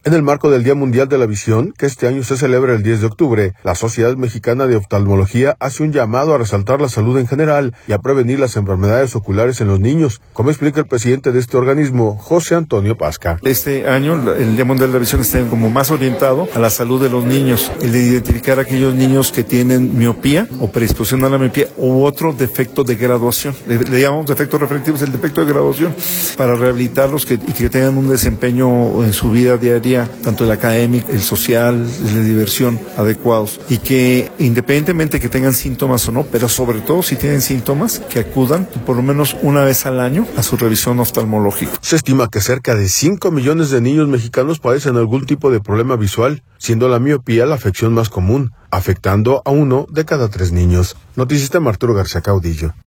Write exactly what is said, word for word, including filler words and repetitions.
En el marco del Día Mundial de la Visión, que este año se celebra el diez de octubre, la Sociedad Mexicana de Oftalmología hace un llamado a resaltar la salud en general y a prevenir las enfermedades oculares en los niños, como explica el presidente de este organismo, José Antonio Pasca. Este año el Día Mundial de la Visión está como más orientado a la salud de los niños, el de identificar a aquellos niños que tienen miopía o predisposición a la miopía u otro defecto de graduación. Le, le llamamos defectos refractivos, el defecto de graduación, para rehabilitarlos que, y que tengan un desempeño en su vida diaria, tanto el académico, el social, el de diversión, adecuados, y que independientemente que tengan síntomas o no, pero sobre todo si tienen síntomas, que acudan por lo menos una vez al año a su revisión oftalmológica. Se estima que cerca de cinco millones de niños mexicanos padecen algún tipo de problema visual, siendo la miopía la afección más común, afectando a uno de cada tres niños. Noticias de Arturo García Caudillo.